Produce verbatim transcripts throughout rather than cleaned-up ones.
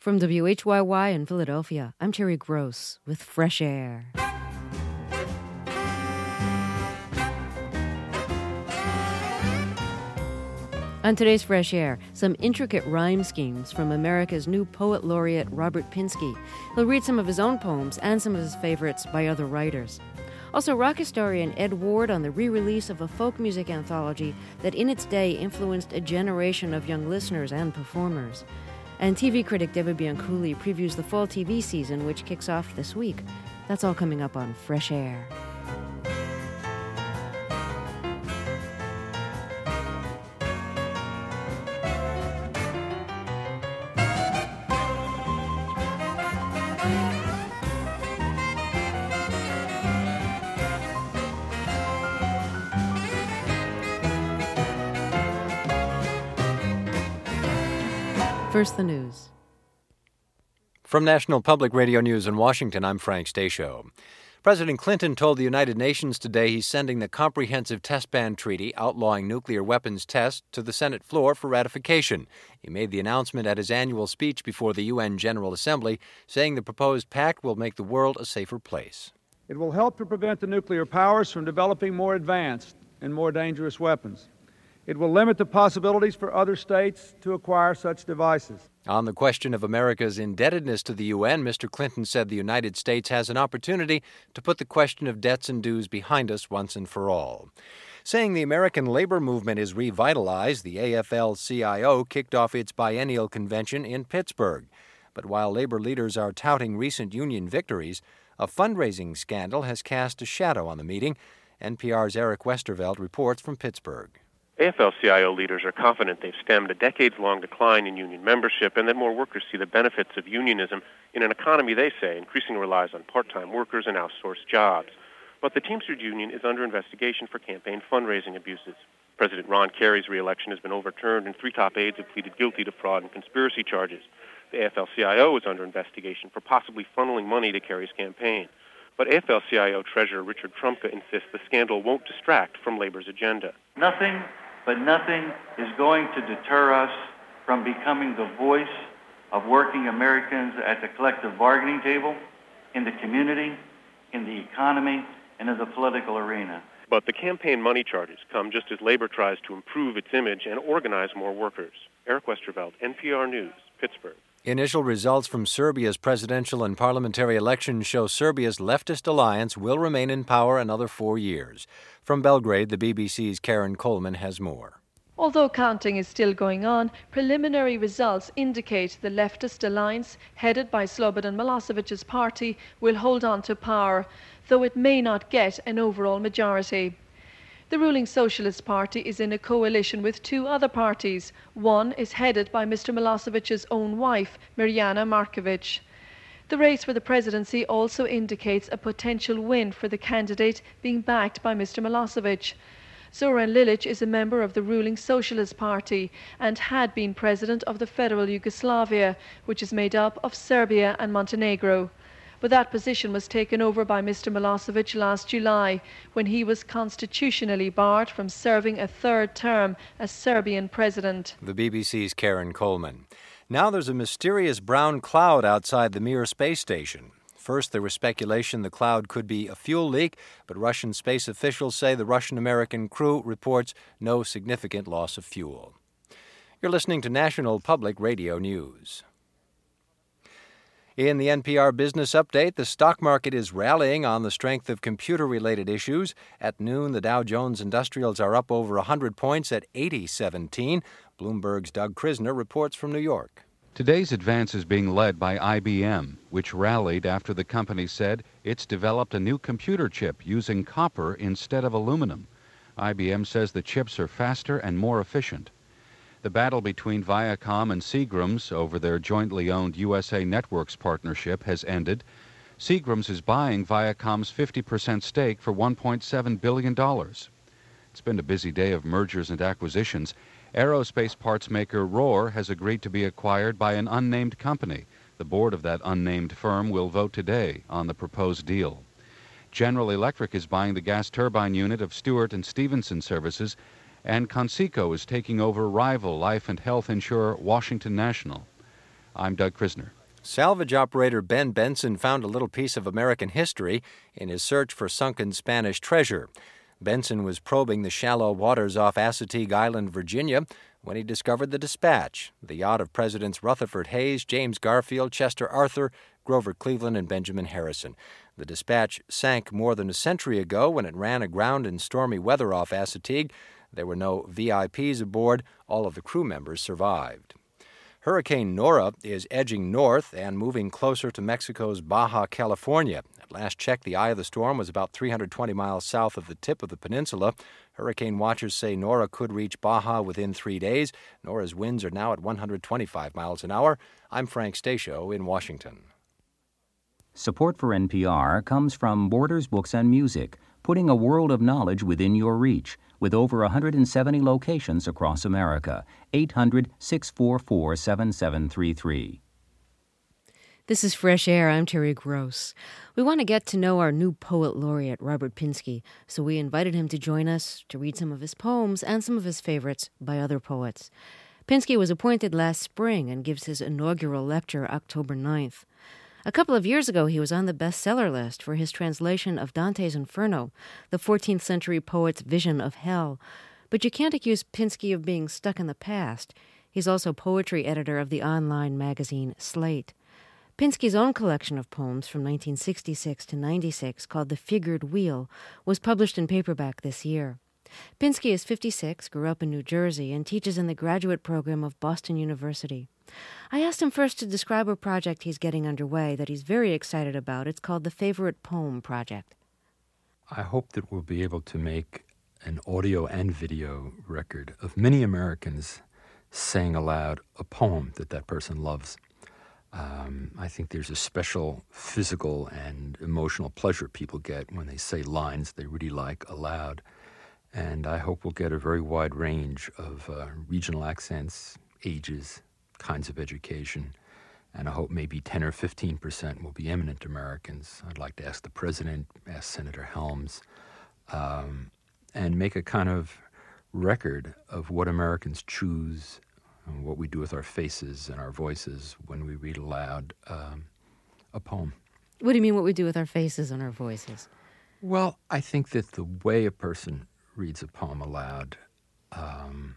From W H Y Y in Philadelphia, I'm Terry Gross with Fresh Air. On today's Fresh Air, some intricate rhyme schemes from America's new poet laureate Robert Pinsky. He'll read some of his own poems and some of his favorites by other writers. Also, rock historian Ed Ward on the re-release of a folk music anthology that in its day influenced a generation of young listeners and performers. And T V critic David Bianculli previews the fall T V season, which kicks off this week. That's all coming up on Fresh Air. First, the news. From National Public Radio News in Washington, I'm Frank Stasio. President Clinton told the United Nations today he's sending the Comprehensive Test Ban Treaty outlawing nuclear weapons tests to the Senate floor for ratification. He made the announcement at his annual speech before the U N General Assembly, saying the proposed pact will make the world a safer place. It will help to prevent the nuclear powers from developing more advanced and more dangerous weapons. It will limit the possibilities for other states to acquire such devices. On the question of America's indebtedness to the U N, Mister Clinton said the United States has an opportunity to put the question of debts and dues behind us once and for all. Saying the American labor movement is revitalized, the A F L C I O kicked off its biennial convention in Pittsburgh. But while labor leaders are touting recent union victories, a fundraising scandal has cast a shadow on the meeting. N P R's Eric Westerveld reports from Pittsburgh. A F L C I O leaders are confident they've stemmed a decades-long decline in union membership and that more workers see the benefits of unionism in an economy, they say, increasingly relies on part-time workers and outsourced jobs. But the Teamsters Union is under investigation for campaign fundraising abuses. President Ron Kerry's re-election has been overturned, and three top aides have pleaded guilty to fraud and conspiracy charges. The A F L C I O is under investigation for possibly funneling money to Kerry's campaign. But A F L C I O Treasurer Richard Trumka insists the scandal won't distract from labor's agenda. Nothing But nothing is going to deter us from becoming the voice of working Americans at the collective bargaining table, in the community, in the economy, and in the political arena. But the campaign money charges come just as labor tries to improve its image and organize more workers. Eric Westerveld, N P R News, Pittsburgh. Initial results from Serbia's presidential and parliamentary elections show Serbia's leftist alliance will remain in power another four years. From Belgrade, the B B C's Karen Coleman has more. Although counting is still going on, preliminary results indicate the leftist alliance, headed by Slobodan Milosevic's party, will hold on to power, though it may not get an overall majority. The ruling Socialist Party is in a coalition with two other parties. One is headed by Mister Milosevic's own wife, Mirjana Markovic. The race for the presidency also indicates a potential win for the candidate being backed by Mister Milosevic. Zoran Lilic is a member of the ruling Socialist Party and had been president of the Federal Yugoslavia, which is made up of Serbia and Montenegro. But that position was taken over by Mister Milosevic last July, when he was constitutionally barred from serving a third term as Serbian president. The B B C's Karen Coleman. Now there's a mysterious brown cloud outside the Mir space station. First, there was speculation the cloud could be a fuel leak, but Russian space officials say the Russian-American crew reports no significant loss of fuel. You're listening to National Public Radio News. In the N P R Business Update, the stock market is rallying on the strength of computer-related issues. At noon, the Dow Jones Industrials are up over one hundred points at eighty seventeen. Bloomberg's Doug Krisner reports from New York. Today's advance is being led by I B M, which rallied after the company said it's developed a new computer chip using copper instead of aluminum. I B M says the chips are faster and more efficient. The battle between Viacom and Seagrams over their jointly owned U S A Networks partnership has ended. Seagrams is buying Viacom's fifty percent stake for one point seven billion dollars. It's been a busy day of mergers and acquisitions. Aerospace parts maker Rohr has agreed to be acquired by an unnamed company. The board of that unnamed firm will vote today on the proposed deal. General Electric is buying the gas turbine unit of Stewart and Stevenson Services, and Conseco is taking over rival life and health insurer Washington National. I'm Doug Krisner. Salvage operator Ben Benson found a little piece of American history in his search for sunken Spanish treasure. Benson was probing the shallow waters off Assateague Island, Virginia, when he discovered the Dispatch, the yacht of Presidents Rutherford Hayes, James Garfield, Chester Arthur, Grover Cleveland, and Benjamin Harrison. The Dispatch sank more than a century ago when it ran aground in stormy weather off Assateague. There were no V I Ps aboard. All of the crew members survived. Hurricane Nora is edging north and moving closer to Mexico's Baja California. At last check, the eye of the storm was about three hundred twenty miles south of the tip of the peninsula. Hurricane watchers say Nora could reach Baja within three days. Nora's winds are now at one hundred twenty-five miles an hour. I'm Frank Stasio in Washington. Support for N P R comes from Borders Books and Music, putting a world of knowledge within your reach, with over one hundred seventy locations across America. eight hundred, six four four, seven seven three three. This is Fresh Air. I'm Terry Gross. We want to get to know our new poet laureate, Robert Pinsky, so we invited him to join us to read some of his poems and some of his favorites by other poets. Pinsky was appointed last spring and gives his inaugural lecture October ninth. A couple of years ago, he was on the bestseller list for his translation of Dante's Inferno, the fourteenth century poet's vision of hell. But you can't accuse Pinsky of being stuck in the past. He's also poetry editor of the online magazine Slate. Pinsky's own collection of poems from nineteen sixty-six to ninety-six, called The Figured Wheel, was published in paperback this year. Pinsky is fifty-six, grew up in New Jersey, and teaches in the graduate program of Boston University. I asked him first to describe a project he's getting underway that he's very excited about. It's called the Favorite Poem Project. I hope that we'll be able to make an audio and video record of many Americans saying aloud a poem that that person loves. Um, I think there's a special physical and emotional pleasure people get when they say lines they really like aloud. And I hope we'll get a very wide range of uh, regional accents, ages, kinds of education. And I hope maybe ten or fifteen percent will be eminent Americans. I'd like to ask the president, ask Senator Helms, um, and make a kind of record of what Americans choose and what we do with our faces and our voices when we read aloud um, a poem. What do you mean what we do with our faces and our voices? Well, I think that the way a person reads a poem aloud, um,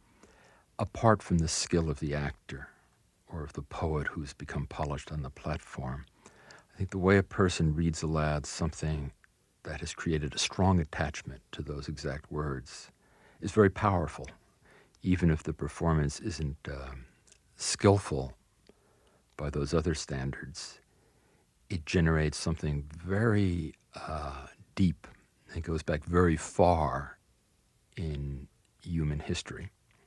apart from the skill of the actor or of the poet who's become polished on the platform, I think the way a person reads aloud something that has created a strong attachment to those exact words is very powerful, even if the performance isn't uh, skillful by those other standards. It generates something very uh, deep. It goes back very far in human history.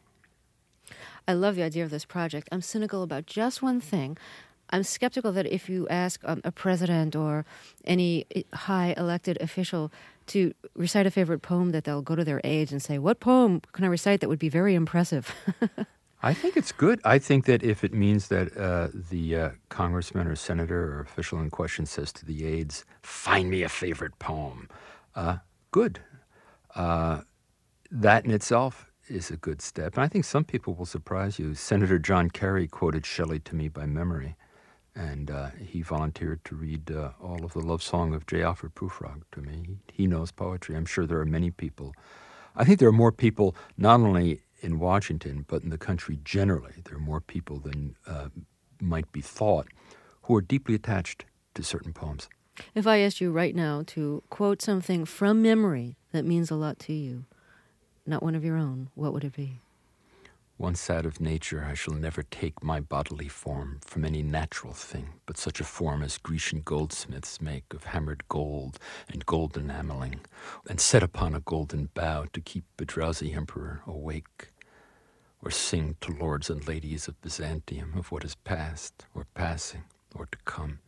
I love the idea of this project. I'm cynical about just one thing. I'm skeptical that if you ask um, a president or any high elected official to recite a favorite poem, that they'll go to their aides and say, what poem can I recite that would be very impressive? I think it's good. I think that if it means that uh, the uh, congressman or senator or official in question says to the aides, find me a favorite poem, uh, good. Uh, that in itself is a good step. And I think some people will surprise you. Senator John Kerry quoted Shelley to me by memory, and uh, he volunteered to read uh, all of the love song of J. Alfred Prufrock to me. He, he knows poetry. I'm sure there are many people. I think there are more people not only in Washington, but in the country generally. There are more people than uh, might be thought who are deeply attached to certain poems. If I asked you right now to quote something from memory that means a lot to you, not one of your own, what would it be? Once out of nature, I shall never take my bodily form from any natural thing, but such a form as Grecian goldsmiths make of hammered gold and gold enameling, and set upon a golden bough to keep a drowsy emperor awake, or sing to lords and ladies of Byzantium of what is past, or passing, or to come.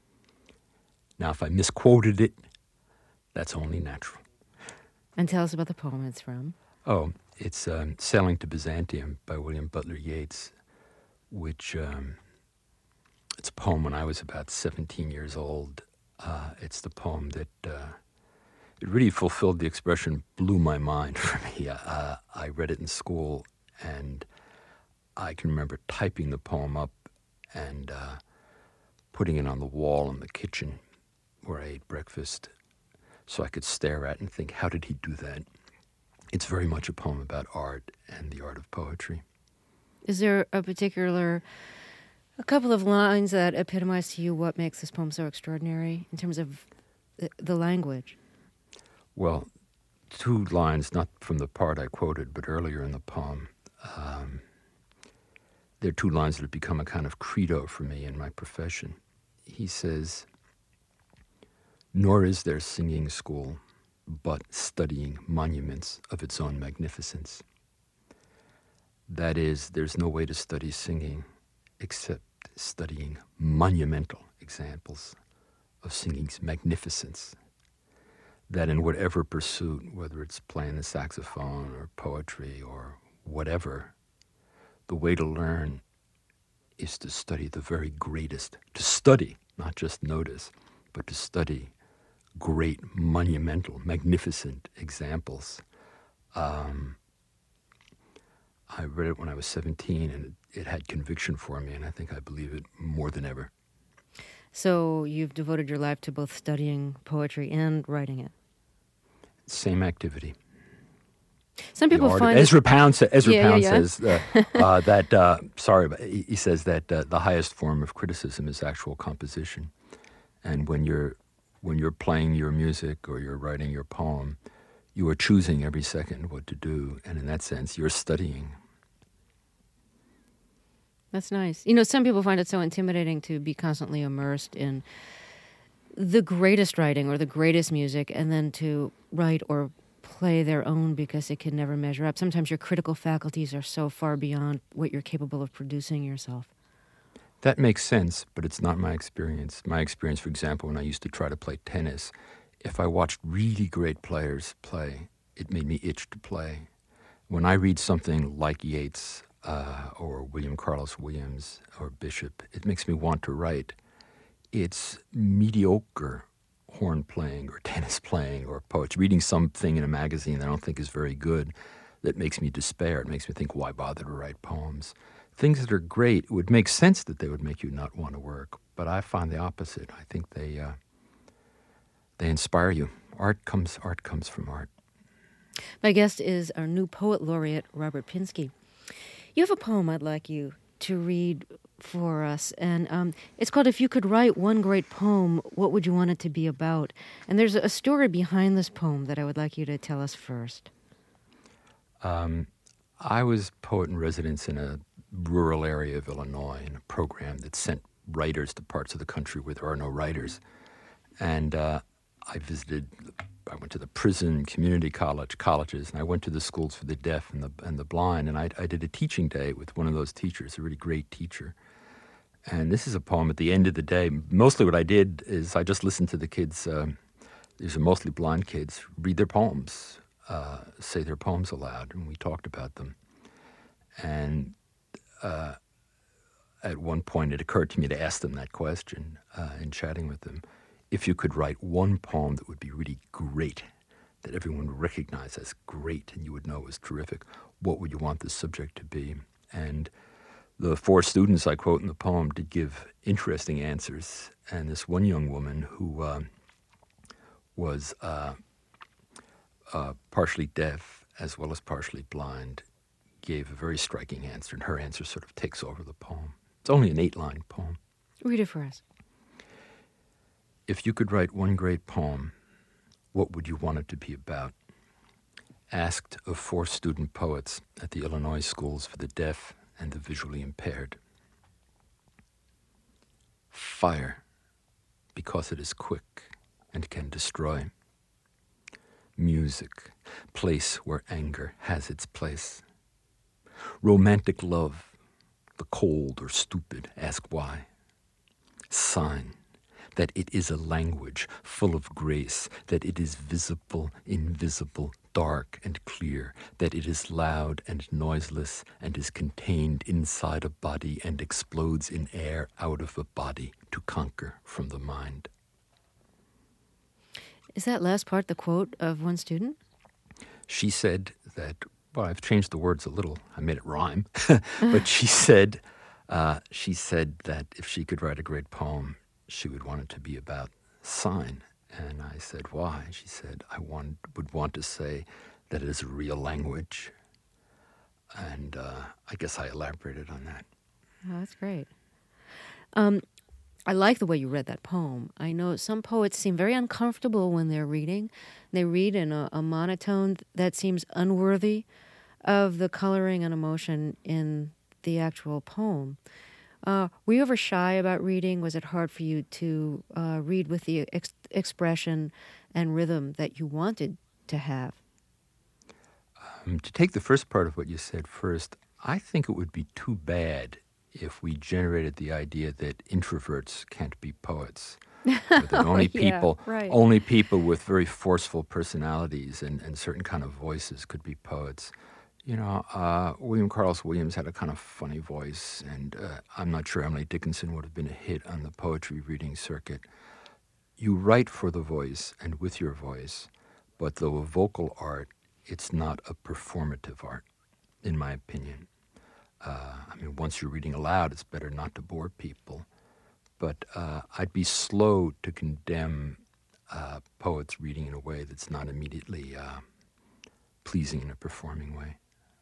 Now, if I misquoted it, that's only natural. And tell us about the poem it's from. Oh, it's um, Sailing to Byzantium by William Butler Yeats, which um, it's a poem when I was about seventeen years old. Uh, it's the poem that uh, it really fulfilled the expression blew my mind for me. Uh, I read it in school, and I can remember typing the poem up and uh, putting it on the wall in the kitchen where I ate breakfast so I could stare at it and think, how did he do that? It's very much a poem about art and the art of poetry. Is there a particular, a couple of lines that epitomize to you what makes this poem so extraordinary in terms of the, the language? Well, two lines, not from the part I quoted, but earlier in the poem. Um, there are two lines that have become a kind of credo for me in my profession. He says, "Nor is there singing school, but studying monuments of its own magnificence." That is, there's no way to study singing except studying monumental examples of singing's magnificence. That in whatever pursuit, whether it's playing the saxophone or poetry or whatever, the way to learn is to study the very greatest. To study, not just notice, but to study great, monumental, magnificent examples. Um, I read it when I was seventeen, and it, it had conviction for me, and I think I believe it more than ever. So you've devoted your life to both studying poetry and writing it. Same activity. Some people art, find Ezra Pound, sa- Ezra yeah, Pound yeah, yeah. says uh, uh, that. Uh, sorry, but he, he says that uh, the highest form of criticism is actual composition, and when you're when you're playing your music or you're writing your poem, you are choosing every second what to do, and in that sense, you're studying. That's nice. You know, some people find it so intimidating to be constantly immersed in the greatest writing or the greatest music, and then to write or play their own because it can never measure up. Sometimes your critical faculties are so far beyond what you're capable of producing yourself. That makes sense, but it's not my experience. My experience, for example, when I used to try to play tennis, if I watched really great players play, it made me itch to play. When I read something like Yeats uh, or William Carlos Williams or Bishop, it makes me want to write. It's mediocre horn playing or tennis playing or poetry, reading something in a magazine that I don't think is very good, that makes me despair. It makes me think, why bother to write poems? Things that are great, it would make sense that they would make you not want to work, but I find the opposite. I think they uh, they inspire you. Art comes art comes from art. My guest is our new poet laureate, Robert Pinsky. You have a poem I'd like you to read for us, and um, it's called "If You Could Write One Great Poem, What Would You Want It to Be About?" And there's a story behind this poem that I would like you to tell us first. Um, I was poet in residence in a rural area of Illinois in a program that sent writers to parts of the country where there are no writers. And uh, I visited, I went to the prison, community college, colleges, and I went to the schools for the deaf and the and the blind. And I, I did a teaching day with one of those teachers, a really great teacher. And this is a poem at the end of the day. Mostly what I did is I just listened to the kids, um, these are mostly blind kids, read their poems, uh, say their poems aloud, and we talked about them. And uh, at one point it occurred to me to ask them that question uh, in chatting with them. If you could write one poem that would be really great, that everyone would recognize as great and you would know was terrific, what would you want the subject to be? And the four students I quote in the poem did give interesting answers. And this one young woman who uh, was uh, uh, partially deaf as well as partially blind gave a very striking answer, and her answer sort of takes over the poem. It's only an eight-line poem. Read it for us. If you could write one great poem, what would you want it to be about? Asked of four student poets at the Illinois schools for the deaf and the visually impaired. Fire, because it is quick and can destroy. Music, place where anger has its place. Romantic love, the cold or stupid ask why. Sign that it is a language full of grace, that it is visible, invisible, dark and clear, that it is loud and noiseless and is contained inside a body and explodes in air out of a body to conquer from the mind. Is that last part the quote of one student? She said that, well, I've changed the words a little. I made it rhyme. But she said, Uh, she said that if she could write a great poem, she would want it to be about sign. And I said, why? She said, I want, would want to say that it is a real language. And uh, I guess I elaborated on that. Oh, that's great. Um, I like the way you read that poem. I know some poets seem very uncomfortable when they're reading. They read in a, a monotone that seems unworthy of the coloring and emotion in the actual poem. Uh, were you ever shy about reading? Was it hard for you to uh, read with the ex- expression and rhythm that you wanted to have? Um, to take the first part of what you said first, I think it would be too bad if we generated the idea that introverts can't be poets. Or that only people, yeah, right. only people with very forceful personalities and, and certain kind of voices could be poets. You know, uh, William Carlos Williams had a kind of funny voice, and uh, I'm not sure Emily Dickinson would have been a hit on the poetry reading circuit. You write for the voice and with your voice, but though a vocal art, it's not a performative art, in my opinion. Uh, I mean, once you're reading aloud, it's better not to bore people. But uh, I'd be slow to condemn uh, poets reading in a way that's not immediately uh, pleasing in a performing way.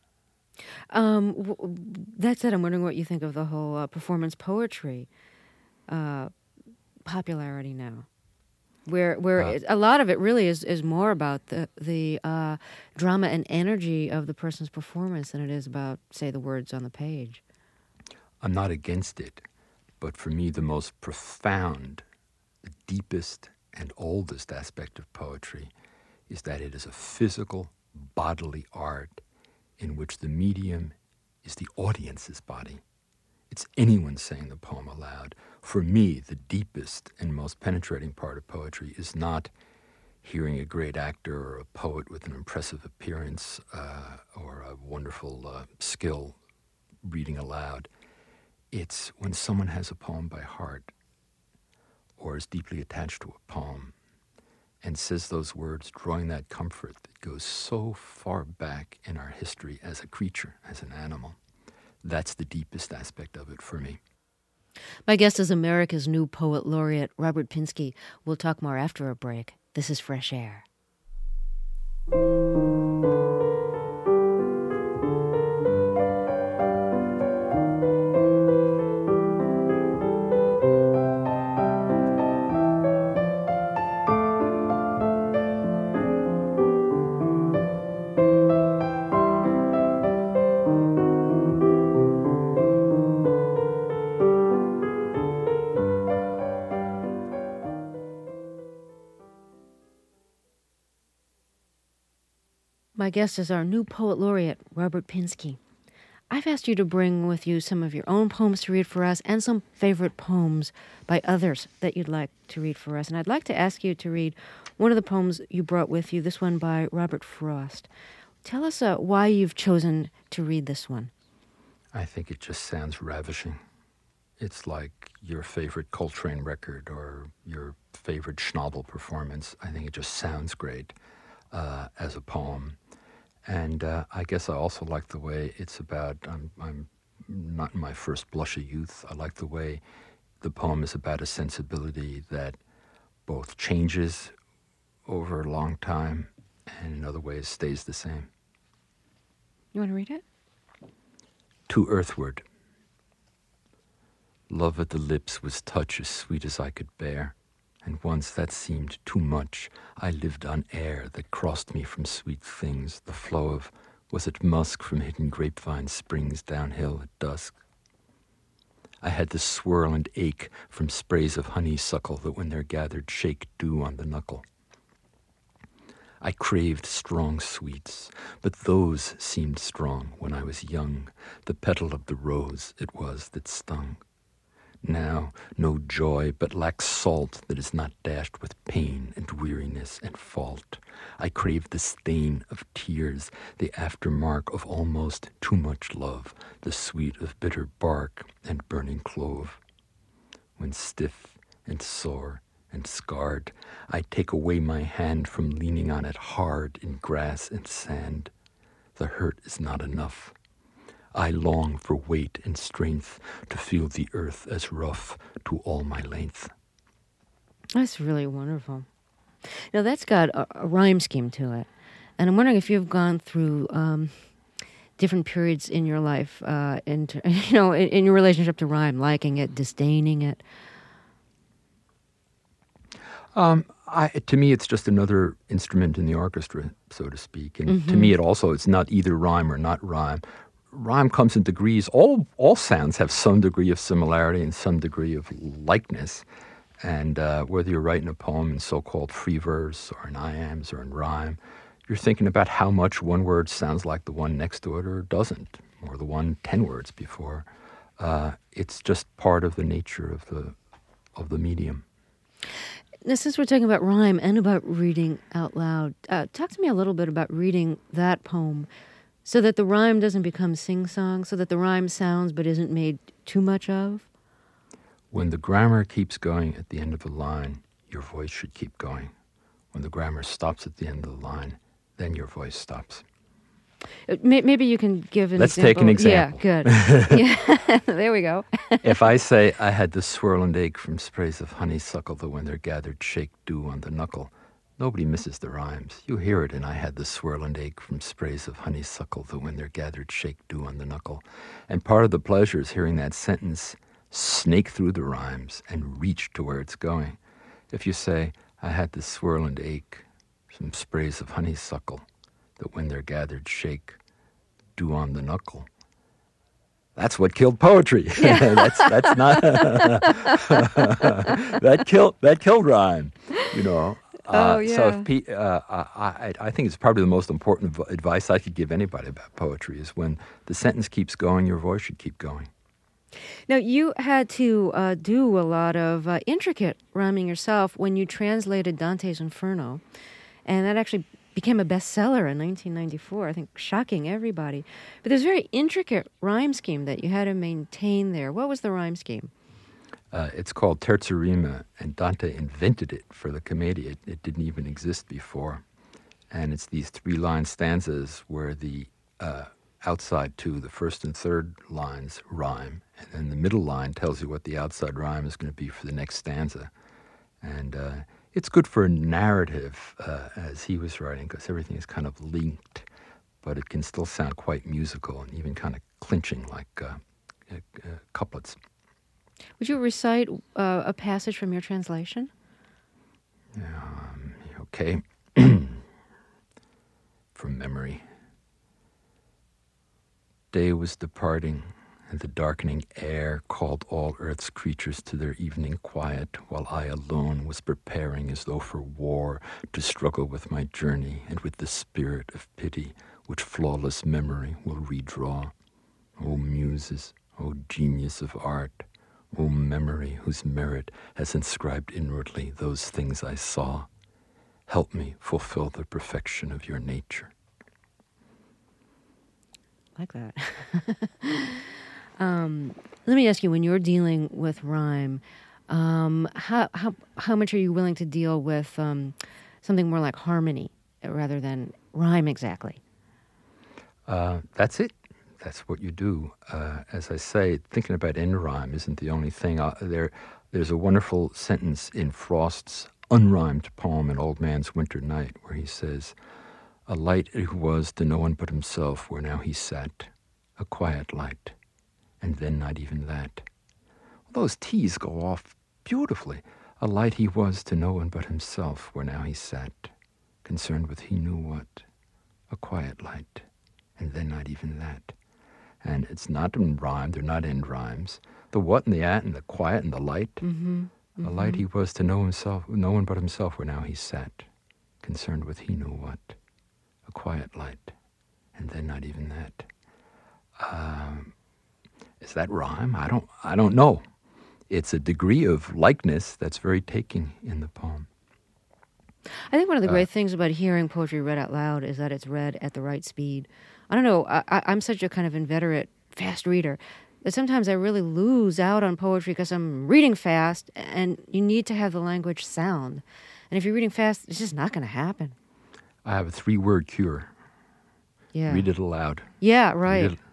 Um, w- that said, I'm wondering what you think of the whole uh, performance poetry uh, popularity now, where where Uh, it, a lot of it really is, is more about the the uh, drama and energy of the person's performance than it is about, say, the words on the page. I'm not against it, but for me, the most profound, the deepest and oldest aspect of poetry is that it is a physical, bodily art in which the medium is the audience's body. It's anyone saying the poem aloud. For me, the deepest and most penetrating part of poetry is not hearing a great actor or a poet with an impressive appearance uh, or a wonderful uh, skill reading aloud. It's when someone has a poem by heart or is deeply attached to a poem and says those words, drawing that comfort that goes so far back in our history as a creature, as an animal. That's the deepest aspect of it for me. My guest is America's new poet laureate, Robert Pinsky. We'll talk more after a break. This is Fresh Air. My guest is our new poet laureate, Robert Pinsky. I've asked you to bring with you some of your own poems to read for us and some favorite poems by others that you'd like to read for us. And I'd like to ask you to read one of the poems you brought with you, this one by Robert Frost. Tell us uh, why you've chosen to read this one. I think it just sounds ravishing. It's like your favorite Coltrane record or your favorite Schnabel performance. I think it just sounds great uh, as a poem. And uh, I guess I also like the way it's about, I'm, I'm not in my first blush of youth. I like the way the poem is about a sensibility that both changes over a long time and in other ways stays the same. You want to read it? To Earthward. Love at the lips was touch as sweet as I could bear, and once that seemed too much. I lived on air that crossed me from sweet things. The flow of, was it musk from hidden grapevine springs downhill at dusk? I had the swirl and ache from sprays of honeysuckle that when they're gathered shake dew on the knuckle. I craved strong sweets, but those seemed strong when I was young. The petal of the rose it was that stung. Now, no joy, but lacks salt that is not dashed with pain and weariness and fault. I crave the stain of tears, the aftermark of almost too much love, the sweet of bitter bark and burning clove. When stiff and sore and scarred, I take away my hand from leaning on it hard in grass and sand. The hurt is not enough. I long for weight and strength to feel the earth as rough to all my length. That's really wonderful. Now, that's got a, a rhyme scheme to it. And I'm wondering if you've gone through um, different periods in your life, uh, in, you know, in, in your relationship to rhyme, liking it, disdaining it. Um, I, to me, it's just another instrument in the orchestra, so to speak. And Mm-hmm. to me, it also, it's not either rhyme or not rhyme. Rhyme comes in degrees. All all sounds have some degree of similarity and some degree of likeness. And uh, whether you're writing a poem in so-called free verse or in iambs or in rhyme, you're thinking about how much one word sounds like the one next to it or doesn't, or the one ten words before. Uh, it's just part of the nature of the of the medium. Now, since we're talking about rhyme and about reading out loud, uh, talk to me a little bit about reading that poem so that the rhyme doesn't become sing-song, so that the rhyme sounds but isn't made too much of. When the grammar keeps going at the end of a line, your voice should keep going. When the grammar stops at the end of the line, then your voice stops. Uh, may- Maybe you can give an Let's example. take an example. Yeah, good. Yeah, there we go. If I say, I had the swirl and ache from sprays of honeysuckle that when they're gathered shake dew on the knuckle, nobody misses the rhymes. You hear it, and I had the swirl and ache from sprays of honeysuckle that when they're gathered shake dew on the knuckle. And part of the pleasure is hearing that sentence snake through the rhymes and reach to where it's going. If you say, I had the swirl and ache from sprays of honeysuckle that when they're gathered shake dew on the knuckle, that's what killed poetry. Yeah. that's that's not that killed that killed rhyme, you know. Uh, Oh, yeah. So if pe- uh, I, I think it's probably the most important v- advice I could give anybody about poetry is when the sentence keeps going, your voice should keep going. Now, you had to uh, do a lot of uh, intricate rhyming yourself when you translated Dante's Inferno, and that actually became a bestseller in nineteen ninety-four, I think, shocking everybody. But there's a very intricate rhyme scheme that you had to maintain there. What was the rhyme scheme? Uh, it's called terza rima, and Dante invented it for the Commedia. It, it didn't even exist before. And it's these three-line stanzas where the uh, outside two, the first and third lines, rhyme, and then the middle line tells you what the outside rhyme is going to be for the next stanza. And uh, it's good for a narrative, uh, as he was writing, because everything is kind of linked, but it can still sound quite musical and even kind of clinching like uh, uh, uh, couplets. Would you recite uh, a passage from your translation? Um, okay. From memory. Day was departing, and the darkening air called all earth's creatures to their evening quiet, while I alone was preparing as though for war to struggle with my journey and with the spirit of pity which flawless memory will redraw. O muses, O genius of art, O memory whose merit has inscribed inwardly those things I saw, help me fulfill the perfection of your nature. Like that. um, let me ask you, when you're dealing with rhyme, um, how, how, how much are you willing to deal with um, something more like harmony rather than rhyme exactly? Uh, that's it. That's what you do. Uh, as I say, thinking about end rhyme isn't the only thing. Uh, there, there's a wonderful sentence in Frost's unrhymed poem, An Old Man's Winter Night, where he says, a light who was to no one but himself where now he sat, a quiet light, and then not even that. Well, those T's go off beautifully. A light he was to no one but himself where now he sat, concerned with he knew what, a quiet light, and then not even that. And it's not in rhyme, they're not end rhymes. The what and the at and the quiet and the light. Mm-hmm. Mm-hmm. A light he was to know himself, no one but himself where now he sat, concerned with he knew what, a quiet light, and then not even that. Um, is that rhyme? I don't, I don't know. It's a degree of likeness that's very taking in the poem. I think one of the Uh, great things about hearing poetry read out loud is that it's read at the right speed. I don't know, I, I- I'm such a kind of inveterate fast reader that sometimes I really lose out on poetry because I'm reading fast, and you need to have the language sound. And if you're reading fast, it's just not going to happen. I have a three-word cure. Yeah. Read it aloud. Yeah, right. Read it,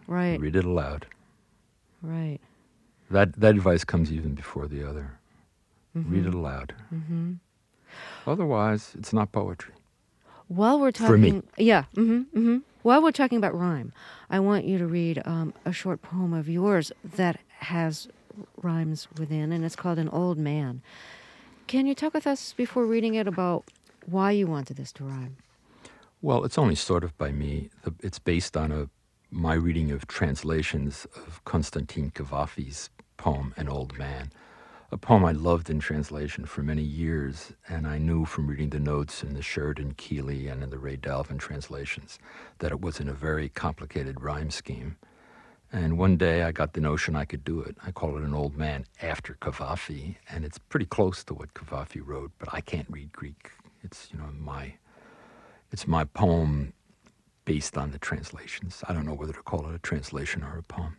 Right. Read it aloud. Right. That that advice comes even before the other. Mm-hmm. Read it aloud. Mm-hmm. Otherwise, it's not poetry. While we're talking, For me. yeah, mm-hmm, mm-hmm. While we're talking about rhyme, I want you to read um, a short poem of yours that has rhymes within, and it's called "An Old Man." Can you talk with us before reading it about why you wanted this to rhyme? Well, it's only sort of by me. It's based on a my reading of translations of Konstantin Cavafy's poem "An Old Man," a poem I loved in translation for many years, and I knew from reading the notes in the Sheridan Keeley and in the Ray Dalvin translations that it was in a very complicated rhyme scheme. And one day I got the notion I could do it. I call it "An Old Man" after Cavafy, and it's pretty close to what Cavafy wrote, but I can't read Greek. It's, you know, my it's my poem based on the translations. I don't know whether to call it a translation or a poem.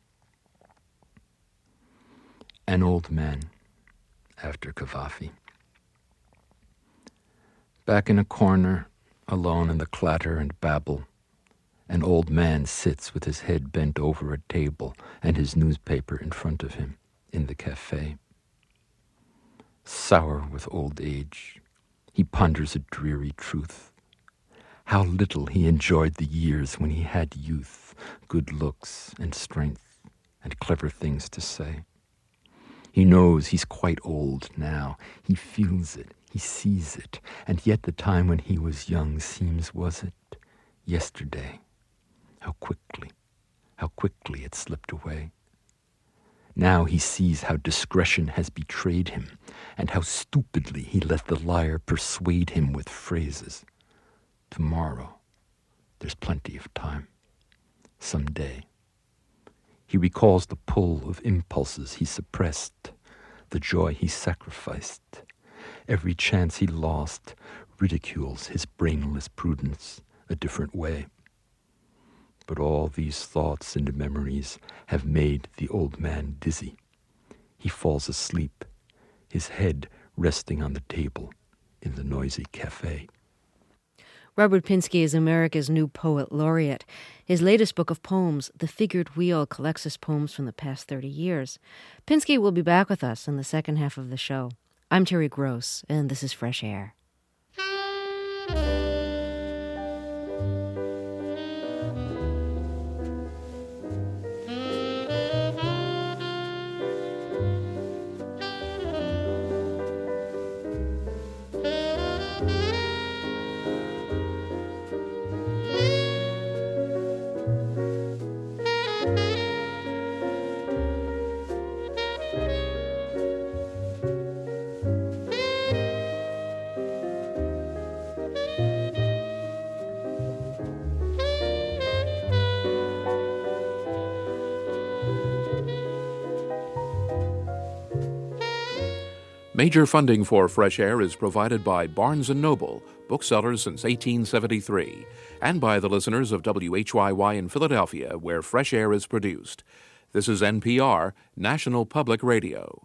An Old Man after Cavafy. Back in a corner, alone in the clatter and babble, an old man sits with his head bent over a table and his newspaper in front of him in the cafe. Sour with old age, he ponders a dreary truth. How little he enjoyed the years when he had youth, good looks and strength, and clever things to say. He knows he's quite old now. He feels it, he sees it, and yet the time when he was young seems, was it, yesterday. How quickly, how quickly it slipped away. Now he sees how discretion has betrayed him, and how stupidly he let the liar persuade him with phrases. Tomorrow, there's plenty of time. Someday. He recalls the pull of impulses he suppressed, the joy he sacrificed. Every chance he lost ridicules his brainless prudence a different way. But all these thoughts and memories have made the old man dizzy. He falls asleep, his head resting on the table in the noisy cafe. Robert Pinsky is America's new poet laureate. His latest book of poems, The Figured Wheel, collects his poems from the past thirty years. Pinsky will be back with us in the second half of the show. I'm Terry Gross, and this is Fresh Air. Major funding for Fresh Air is provided by Barnes and Noble, booksellers since eighteen seventy-three, and by the listeners of W H Y Y in Philadelphia, where Fresh Air is produced. This is N P R, National Public Radio.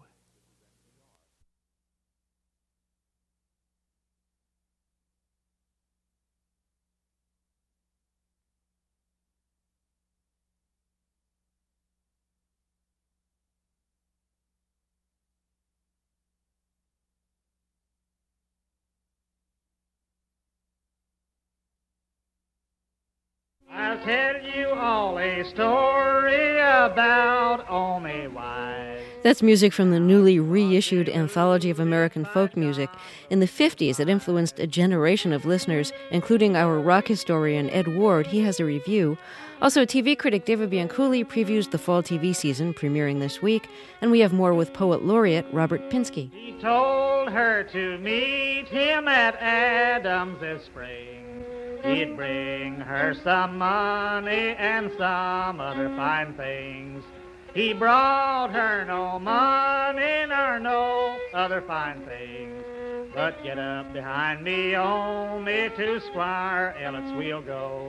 I'll tell you all a story about Omi Wise. That's music from the newly reissued Anthology of American Folk Music. In the fifties, it influenced a generation of listeners, including our rock historian Ed Ward. He has a review. Also, T V critic David Bianculli previews the fall T V season, premiering this week. And we have more with poet laureate Robert Pinsky. He told her to meet him at Adams this spring. He'd bring her some money and some other fine things. He brought her no money nor no other fine things. But get up behind me, only to Squire Ellet's we'll go.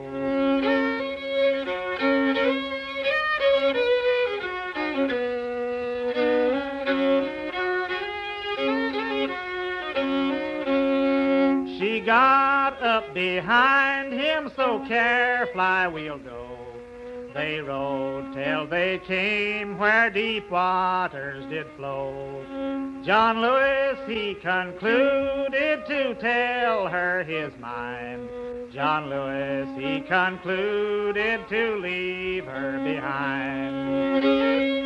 She got up behind him, so carefly we'll go. They rode till they came where deep waters did flow. John Lewis, he concluded to tell her his mind. John Lewis, he concluded to leave her behind.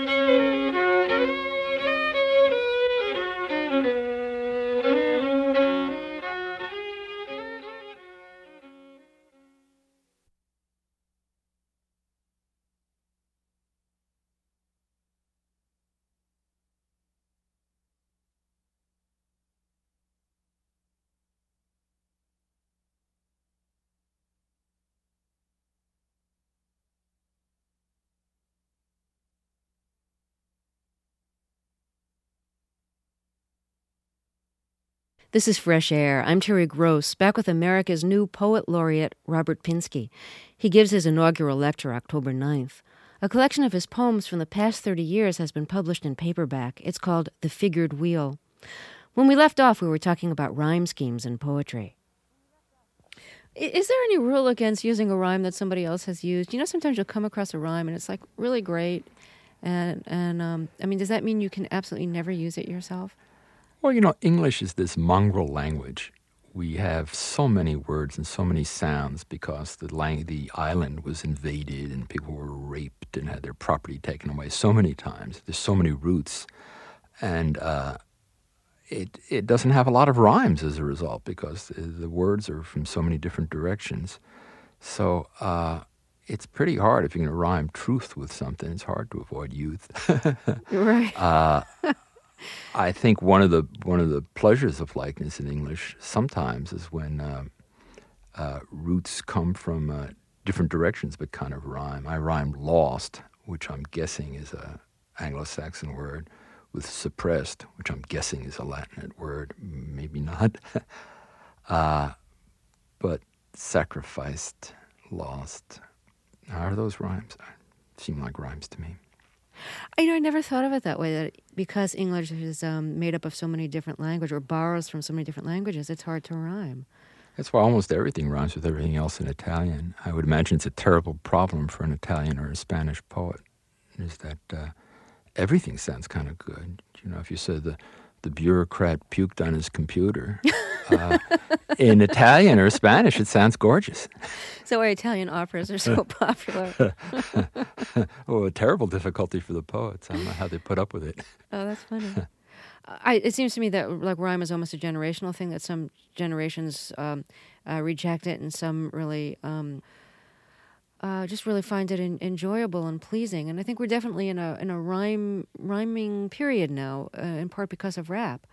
This is Fresh Air. I'm Terry Gross, back with America's new poet laureate, Robert Pinsky. He gives his inaugural lecture October ninth. A collection of his poems from the past thirty years has been published in paperback. It's called The Figured Wheel. When we left off, we were talking about rhyme schemes in poetry. Is there any rule against using a rhyme that somebody else has used? You know, sometimes you'll come across a rhyme and it's like really great. And, and um, I mean, does that mean you can absolutely never use it yourself? Well, you know, English is this mongrel language. We have so many words and so many sounds because the lang- the island was invaded and people were raped and had their property taken away so many times. There's so many roots. And uh, it it doesn't have a lot of rhymes as a result because the words are from so many different directions. So uh, it's pretty hard if you're going to rhyme truth with something. It's hard to avoid youth. Right. uh, I think one of the one of the pleasures of likeness in English sometimes is when uh, uh, roots come from uh, different directions but kind of rhyme. I rhymed lost, which I'm guessing is a Anglo-Saxon word, with suppressed, which I'm guessing is a Latin word, maybe not. uh, but sacrificed, lost. Are those rhymes? Seem like rhymes to me. You know, I never thought of it that way, that because English is um, made up of so many different languages or borrows from so many different languages, it's hard to rhyme. That's why almost everything rhymes with everything else in Italian. I would imagine it's a terrible problem for an Italian or a Spanish poet, is that uh, everything sounds kind of good. You know, if you said the, the bureaucrat puked on his computer, uh, in Italian or Spanish, it sounds gorgeous. So why Italian operas are so popular. Oh, a terrible difficulty for the poets. I don't know how they put up with it. Oh, that's funny. I, it seems to me that like rhyme is almost a generational thing, that some generations um, uh, reject it and some really um, uh, just really find it in, enjoyable and pleasing. And I think we're definitely in a in a rhyme rhyming period now, uh, in part because of rap.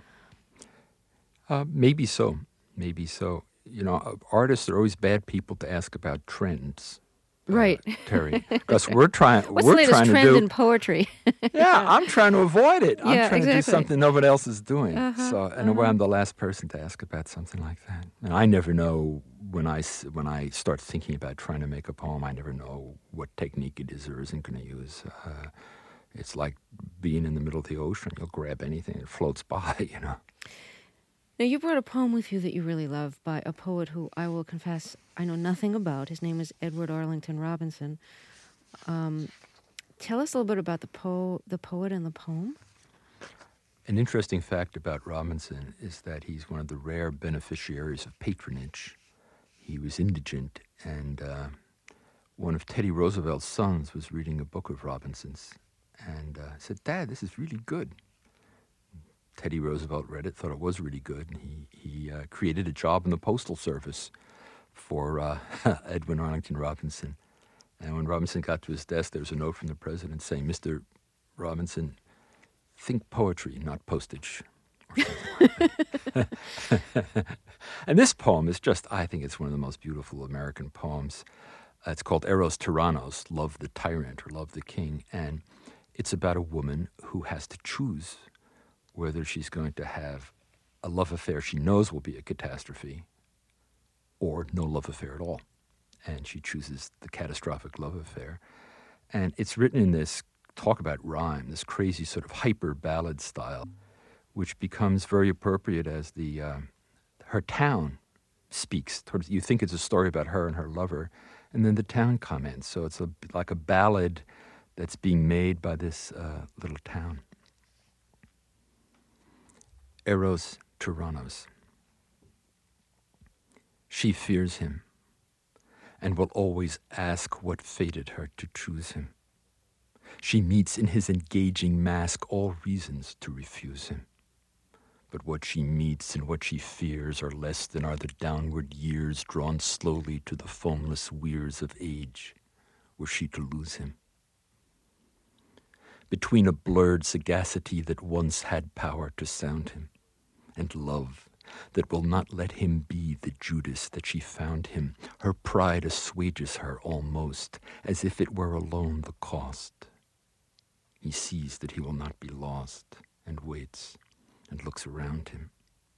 Uh, maybe so. Maybe so. You know, artists are always bad people to ask about trends. Uh, right, Terry. Because we're trying. What's we're the latest trying to trend do, in poetry? Yeah, I'm trying to avoid it. I'm yeah, trying exactly. to do something nobody else is doing. Uh-huh, so, in a way, I'm the last person to ask about something like that. And I never know when I when I start thinking about trying to make a poem. I never know what technique it is or isn't going to use. Uh, it's like being in the middle of the ocean. You'll grab anything; it floats by. You know. Now, you brought a poem with you that you really love by a poet who I will confess I know nothing about. His name is Edward Arlington Robinson. Um, tell us a little bit about the po- the poet and the poem. An interesting fact about Robinson is that he's one of the rare beneficiaries of patronage. He was indigent, and uh, one of Teddy Roosevelt's sons was reading a book of Robinson's and uh, said, "Dad, this is really good." Teddy Roosevelt read it, thought it was really good, and he, he uh, created a job in the Postal Service for uh, Edwin Arlington Robinson. And when Robinson got to his desk, there was a note from the president saying, "Mister Robinson, think poetry, not postage." Or something like that. And this poem is just, I think it's one of the most beautiful American poems. Uh, it's called Eros Tyrannos, Love the Tyrant or Love the King. And it's about a woman who has to choose whether she's going to have a love affair she knows will be a catastrophe or no love affair at all. And she chooses the catastrophic love affair. And it's written in this, talk about rhyme, this crazy sort of hyper ballad style, which becomes very appropriate as the uh, her town speaks towards, you think it's a story about her and her lover, And then the town comments. So it's a, like a ballad that's being made by this uh, little town. Eros Tyrannos. She fears him and will always ask what fated her to choose him. She meets in his engaging mask all reasons to refuse him. But what she meets and what she fears are less than are the downward years drawn slowly to the foamless weirs of age, were she to lose him. Between a blurred sagacity that once had power to sound him, and love that will not let him be the Judas that she found him, her pride assuages her almost, as if it were alone the cost. He sees that he will not be lost, and waits, and looks around him.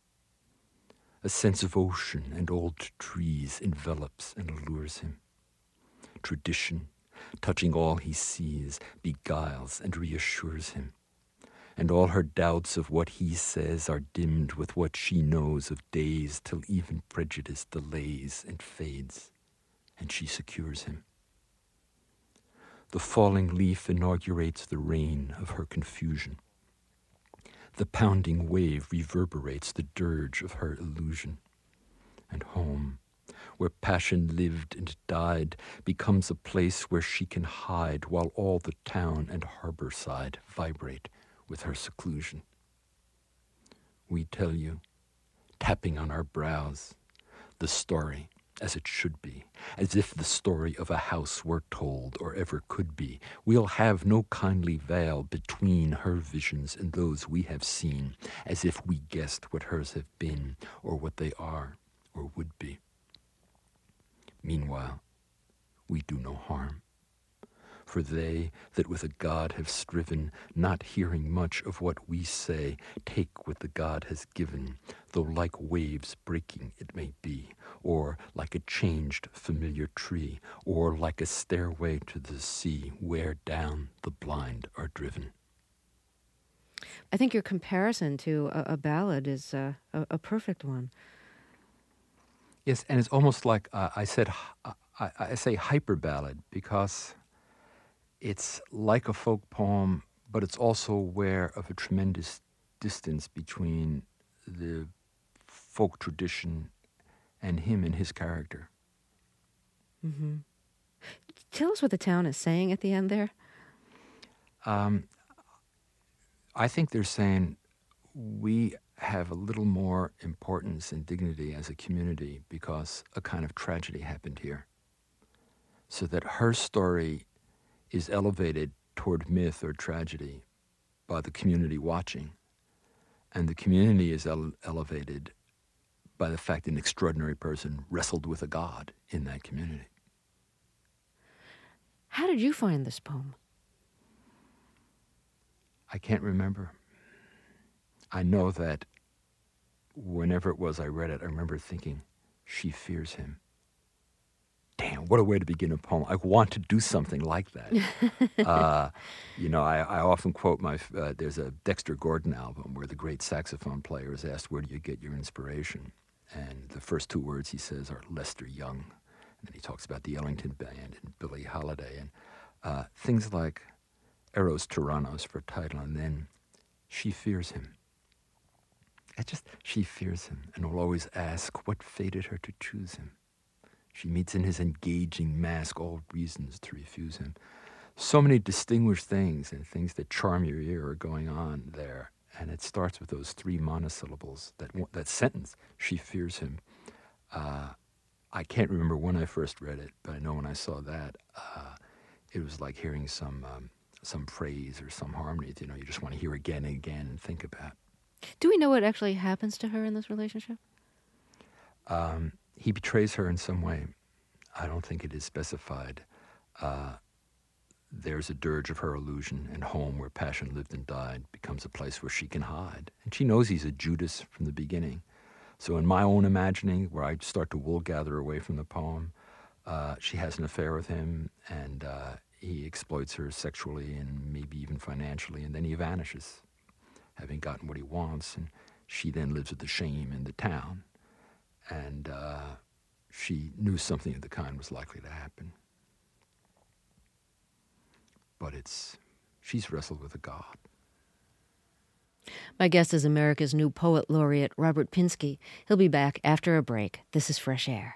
A sense of ocean and old trees envelops and allures him. Tradition, touching all he sees, beguiles and reassures him. And all her doubts of what he says are dimmed with what she knows of days, till even prejudice delays and fades, and she secures him. The falling leaf inaugurates the reign of her confusion. The pounding wave reverberates the dirge of her illusion. And home, where passion lived and died, becomes a place where she can hide, while all the town and harbor side vibrate with her seclusion. We tell you, tapping on our brows, the story as it should be, as if the story of a house were told or ever could be. We'll have no kindly veil between her visions and those we have seen, as if we guessed what hers have been, or what they are, or would be. Meanwhile, we do no harm. For they that with a God have striven, not hearing much of what we say, take what the God has given, though like waves breaking it may be, or like a changed familiar tree, or like a stairway to the sea, where down the blind are driven. I think your comparison to a, a ballad is uh, a, a perfect one. Yes, and it's almost like uh, I said, uh, I, I say hyper ballad, because it's like a folk poem, but it's also aware of a tremendous distance between the folk tradition and him and his character. Mm-hmm. Tell us what the town is saying at the end there. Um, I think they're saying we have a little more importance and dignity as a community because a kind of tragedy happened here. So that her story is elevated toward myth or tragedy by the community watching. And the community is ele- elevated by the fact that an extraordinary person wrestled with a god in that community. How did you find this poem? I can't remember. I know that whenever it was I read it, I remember thinking, she fears him. Damn, what a way to begin a poem. I want to do something like that. uh, you know, I, I often quote my, uh, there's a Dexter Gordon album where the great saxophone player is asked, where do you get your inspiration? And the first two words he says are Lester Young. And then he talks about the Ellington Band and Billie Holiday and uh, things like Eros Tyrannos for title, and then she fears him. I just, she fears him and will always ask what fated her to choose him. She meets in his engaging mask all reasons to refuse him. So many distinguished things and things that charm your ear are going on there. And it starts with those three monosyllables, that that sentence, she fears him. Uh, I can't remember when I first read it, but I know when I saw that, uh, it was like hearing some um, some phrase or some harmony, you know, you just want to hear again and again and think about. Do we know what actually happens to her in this relationship? Um, he betrays her in some way. I don't think it is specified. Uh, there's a dirge of her illusion, and home where passion lived and died becomes a place where she can hide. And she knows he's a Judas from the beginning. So in my own imagining, where I start to wool gather away from the poem, uh, she has an affair with him, and uh, he exploits her sexually and maybe even financially, and then he vanishes, having gotten what he wants, and she then lives with the shame in the town. And uh, she knew something of the kind was likely to happen. But it's, she's wrestled with a God. My guest is America's new poet laureate, Robert Pinsky. He'll be back after a break. This is Fresh Air.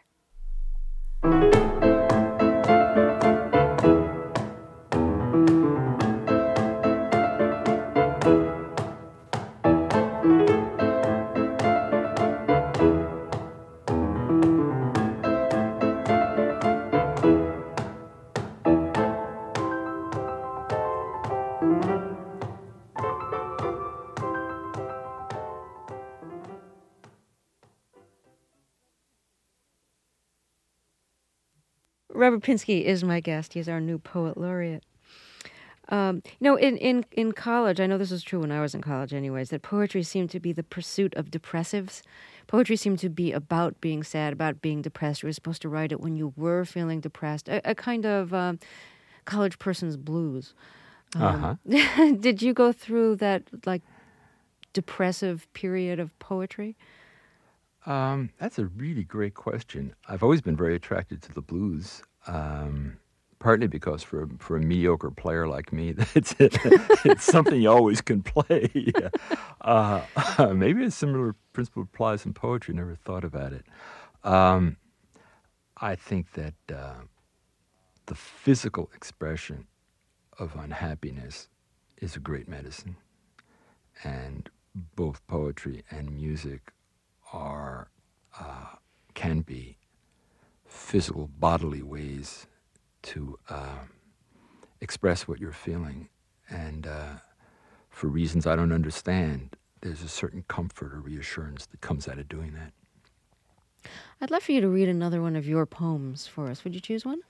Robert Pinsky is my guest. He's our new poet laureate. Um, you know, in, in, in college, I know this was true when I was in college anyways, that poetry seemed to be the pursuit of depressives. Poetry seemed to be about being sad, about being depressed. You were supposed to write it when you were feeling depressed, a, a kind of um, college person's blues. Um, uh-huh. Did you go through that, like, depressive period of poetry? Um, that's a really great question. I've always been very attracted to the blues, um, partly because for a, for a mediocre player like me, it's it's something you always can play. uh, maybe a similar principle applies in poetry. Never thought about it. Um, I think that uh, the physical expression of unhappiness is a great medicine, and both poetry and music are uh, can be physical, bodily ways to uh, express what you're feeling. And uh, for reasons I don't understand, there's a certain comfort or reassurance that comes out of doing that. I'd love for you to read another one of your poems for us. Would you choose one?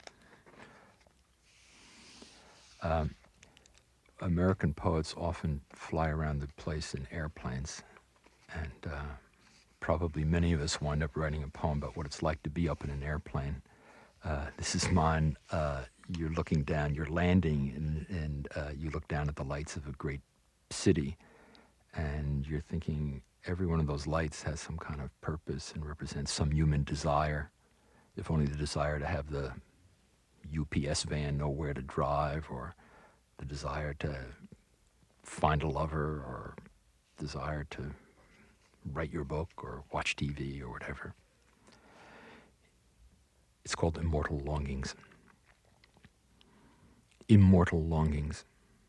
Um, American poets often fly around the place in airplanes, and uh, probably many of us wind up writing a poem about what it's like to be up in an airplane. Uh, this is mine. Uh, you're looking down, you're landing, and, and uh, you look down at the lights of a great city, and you're thinking every one of those lights has some kind of purpose and represents some human desire, if only the desire to have the U P S van know where to drive, or the desire to find a lover, or desire to write your book or watch T V or whatever. It's called Immortal Longings. Immortal longings.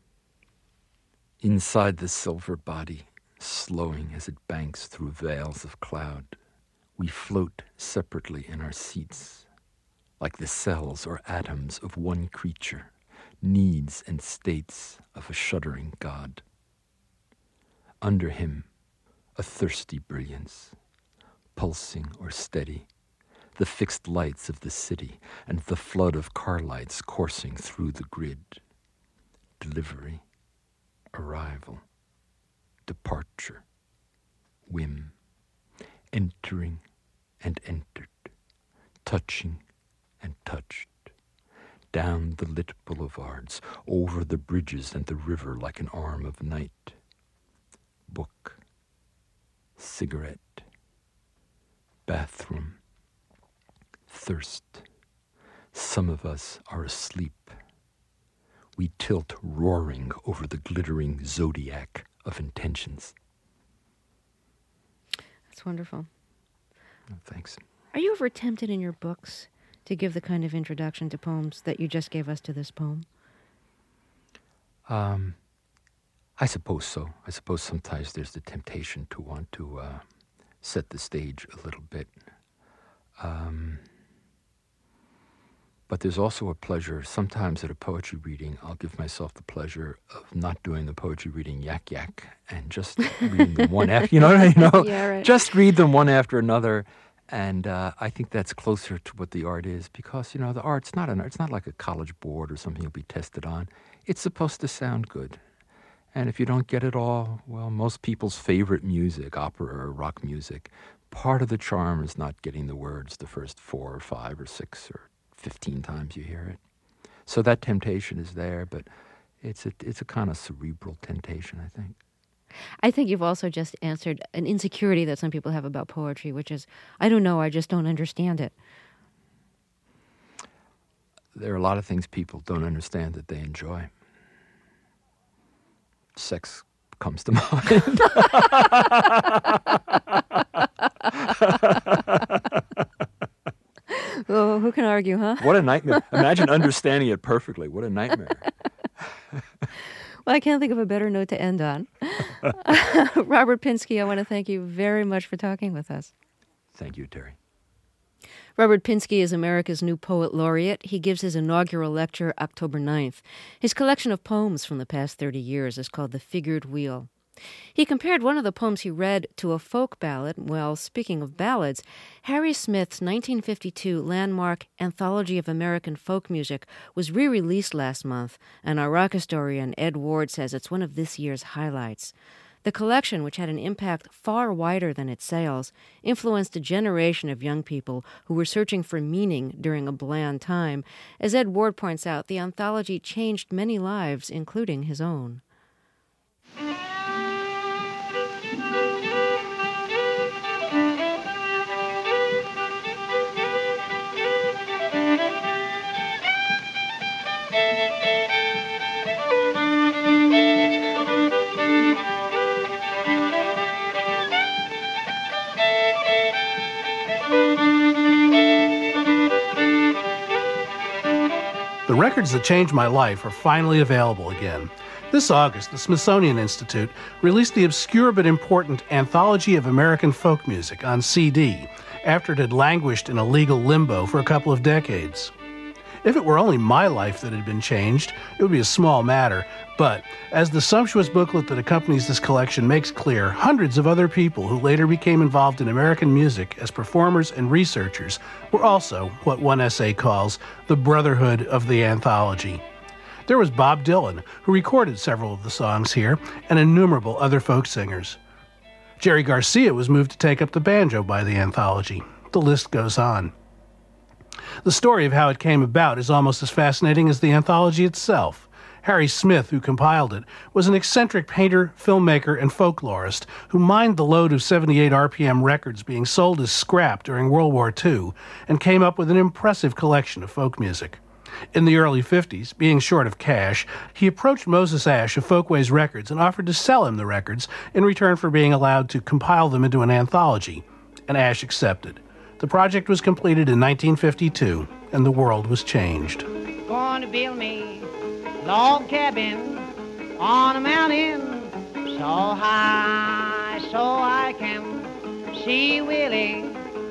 Inside the silver body, slowing as it banks through veils of cloud, we float separately in our seats, like the cells or atoms of one creature, needs and states of a shuddering God. Under him, a thirsty brilliance, pulsing or steady, the fixed lights of the city and the flood of car lights coursing through the grid. Delivery, arrival, departure, whim, entering and entered, touching and touched, down the lit boulevards, over the bridges and the river like an arm of night. Book, cigarette, bathroom, thirst. Some of us are asleep. We tilt roaring over the glittering zodiac of intentions. That's wonderful. Oh, thanks. Are you ever tempted in your books to give the kind of introduction to poems that you just gave us to this poem? Um, I suppose so. I suppose sometimes there's the temptation to want to uh, set the stage a little bit. Um, but there's also a pleasure. Sometimes at a poetry reading, I'll give myself the pleasure of not doing the poetry reading yak yak and just reading them one after, you know, you know, yeah, right. Just read them one after another. And uh, I think that's closer to what the art is, because, you know, the art's not an art. It's not like a college board or something you'll be tested on. It's supposed to sound good. And if you don't get it all, well, most people's favorite music, opera or rock music, part of the charm is not getting the words the first four or five or six or fifteen times you hear it. So that temptation is there, but it's a, it's a kind of cerebral temptation, I think. I think you've also just answered an insecurity that some people have about poetry, which is, I don't know, I just don't understand it. there are a lot of things people don't understand that they enjoy. Sex comes to mind. Well, who can argue, huh? What a nightmare. Imagine understanding it perfectly. What a nightmare. Well, I can't think of a better note to end on. Robert Pinsky, I want to thank you very much for talking with us. Thank you, Terry. Robert Pinsky is America's new poet laureate. He gives his inaugural lecture October ninth. His collection of poems from the past thirty years is called The Figured Wheel. He compared one of the poems he read to a folk ballad. Well, speaking of ballads, Harry Smith's nineteen fifty-two landmark Anthology of American Folk Music was re-released last month, and our rock historian Ed Ward says it's one of this year's highlights. The collection, which had an impact far wider than its sales, influenced a generation of young people who were searching for meaning during a bland time. As Ed Ward points out, the anthology changed many lives, including his own. The records that changed my life are finally available again. This August, the Smithsonian Institute released the obscure but important Anthology of American Folk Music on C D after it had languished in a legal limbo for a couple of decades. If it were only my life that had been changed, it would be a small matter, but as the sumptuous booklet that accompanies this collection makes clear, hundreds of other people who later became involved in American music as performers and researchers were also what one essay calls the Brotherhood of the Anthology. There was Bob Dylan, who recorded several of the songs here, and innumerable other folk singers. Jerry Garcia was moved to take up the banjo by the anthology. The list goes on. The story of how it came about is almost as fascinating as the anthology itself. Harry Smith, who compiled it, was an eccentric painter, filmmaker, and folklorist who mined the load of seventy-eight R P M records being sold as scrap during World War Two and came up with an impressive collection of folk music. In the early fifties, being short of cash, he approached Moses Ash of Folkways Records and offered to sell him the records in return for being allowed to compile them into an anthology, and Ash accepted. The project was completed in nineteen fifty-two, and the world was changed. Going to build me a log cabin on a mountain so high so I can see Willie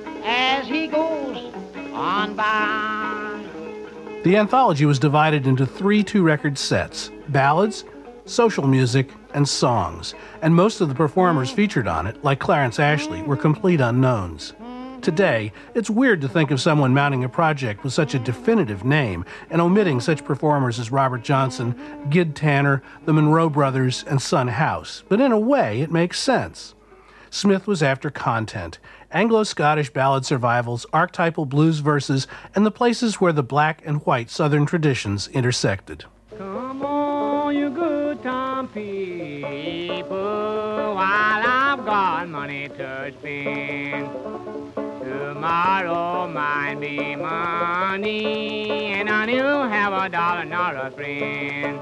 as he goes on by. The anthology was divided into three two-record sets: ballads, social music, and songs, and most of the performers featured on it, like Clarence Ashley, were complete unknowns. Today, it's weird to think of someone mounting a project with such a definitive name and omitting such performers as Robert Johnson, Gid Tanner, the Monroe Brothers, and Son House, but in a way, it makes sense. Smith was after content, Anglo-Scottish ballad survivals, archetypal blues verses, and the places where the black and white Southern traditions intersected. Come on, you good time people, while I've got money to spend. Tomorrow might be money, and I knew have a dollar, not a friend.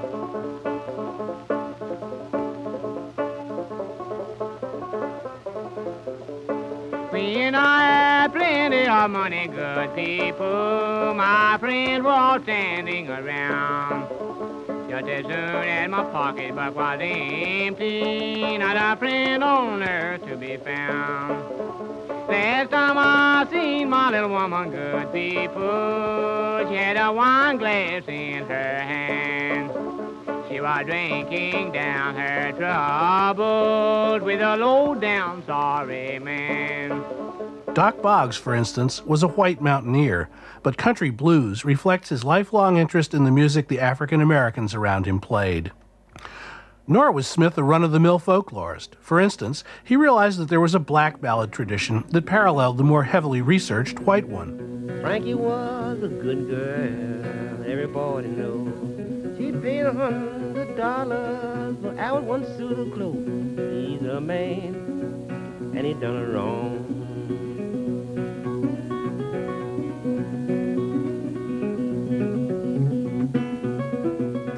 When I had plenty of money, good people, my friends were all standing around. Just as soon as my pocketbook was empty, not a friend on earth to be found. Last time I seen my little woman, good people, she had a wine glass in her hand. She was drinking down her troubles with a low-down sorry man. Doc Boggs, for instance, was a white mountaineer, but country blues reflects his lifelong interest in the music the African Americans around him played. Nor was Smith a run-of-the-mill folklorist. For instance, he realized that there was a black ballad tradition that paralleled the more heavily researched white one. Frankie was a good girl, everybody knows. She paid a hundred dollars for our one suit of clothes. He's a man, and he done her wrong.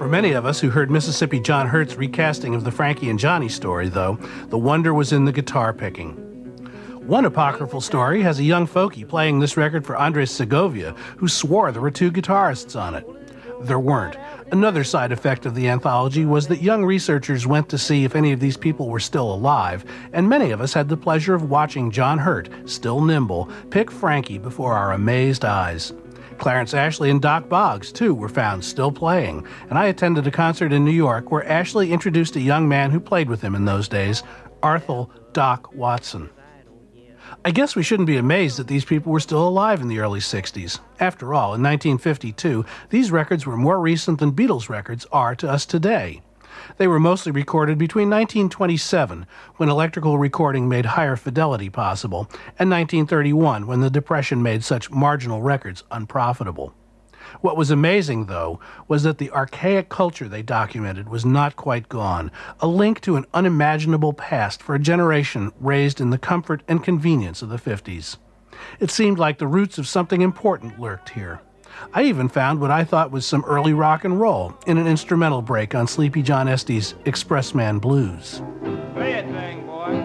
For many of us who heard Mississippi John Hurt's recasting of the Frankie and Johnny story, though, the wonder was in the guitar picking. One apocryphal story has a young folkie playing this record for Andres Segovia, who swore there were two guitarists on it. There weren't. Another side effect of the anthology was that young researchers went to see if any of these people were still alive, and many of us had the pleasure of watching John Hurt, still nimble, pick Frankie before our amazed eyes. Clarence Ashley and Doc Boggs, too, were found still playing, and I attended a concert in New York where Ashley introduced a young man who played with him in those days, Arthur Doc Watson. I guess we shouldn't be amazed that these people were still alive in the early sixties. After all, in nineteen fifty-two, these records were more recent than Beatles records are to us today. They were mostly recorded between nineteen twenty-seven, when electrical recording made higher fidelity possible, and nineteen thirty-one, when the Depression made such marginal records unprofitable. What was amazing, though, was that the archaic culture they documented was not quite gone, a link to an unimaginable past for a generation raised in the comfort and convenience of the fifties. It seemed like the roots of something important lurked here. I even found what I thought was some early rock and roll in an instrumental break on Sleepy John Estey's Expressman Blues. Play it, thing, boy.